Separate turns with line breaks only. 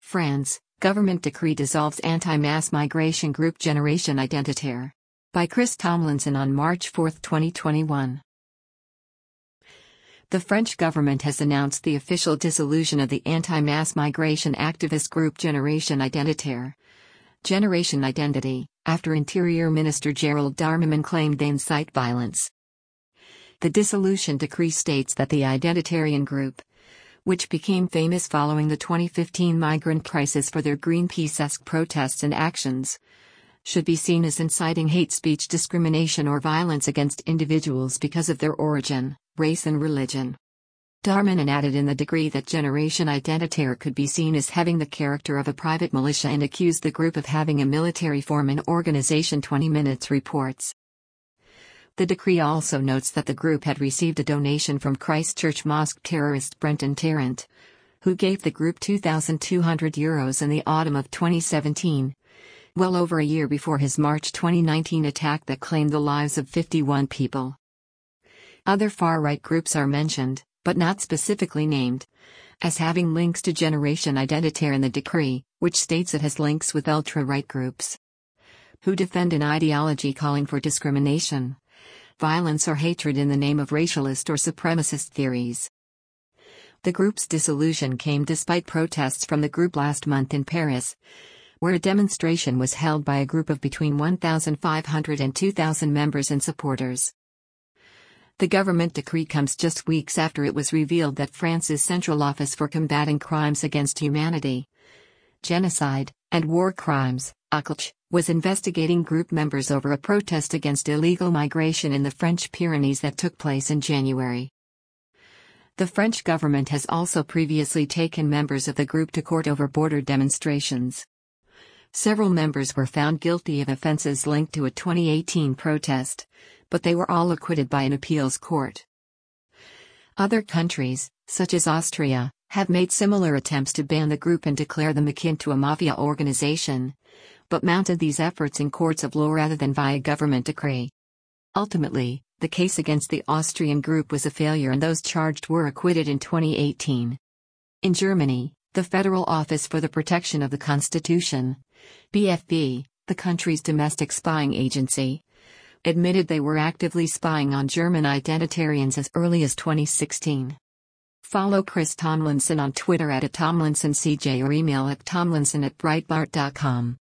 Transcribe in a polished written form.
France, government decree dissolves anti-mass migration group Generation Identitaire. By Chris Tomlinson on March 4, 2021. The French government has announced the official dissolution of the anti-mass migration activist group Generation Identitaire. Generation Identity, after Interior Minister Gérald Darmanin claimed they incite violence. The dissolution decree states that the identitarian group, which became famous following the 2015 migrant crisis for their Greenpeace-esque protests and actions, should be seen as inciting hate speech, discrimination or violence against individuals because of their origin, race and religion. Darmanin added in the decree that Generation Identitaire could be seen as having the character of a private militia and accused the group of having a military form and organization. 20 Minutes reports. The decree also notes that the group had received a donation from Christchurch mosque terrorist Brenton Tarrant, who gave the group €2,200 in the autumn of 2017, well over a year before his March 2019 attack that claimed the lives of 51 people. Other far-right groups are mentioned, but not specifically named, as having links to Generation Identitaire in the decree, which states it has links with ultra-right groups who defend an ideology calling for discrimination, violence or hatred in the name of racialist or supremacist theories. The group's dissolution came despite protests from the group last month in Paris, where a demonstration was held by a group of between 1,500 and 2,000 members and supporters. The government decree comes just weeks after it was revealed that France's Central Office for Combating Crimes Against Humanity, Genocide, and War Crimes, OCLCH, was investigating group members over a protest against illegal migration in the French Pyrenees that took place in January. The French government has also previously taken members of the group to court over border demonstrations. Several members were found guilty of offenses linked to a 2018 protest, but they were all acquitted by an appeals court. Other countries, such as Austria, have made similar attempts to ban the group and declare them akin to a mafia organization, but mounted these efforts in courts of law rather than via government decree. Ultimately, the case against the Austrian group was a failure and those charged were acquitted in 2018. In Germany, the Federal Office for the Protection of the Constitution, BfV, the country's domestic spying agency, admitted they were actively spying on German identitarians as early as 2016. Follow Chris Tomlinson on Twitter @TomlinsonCJ or email at tomlinson@breitbart.com.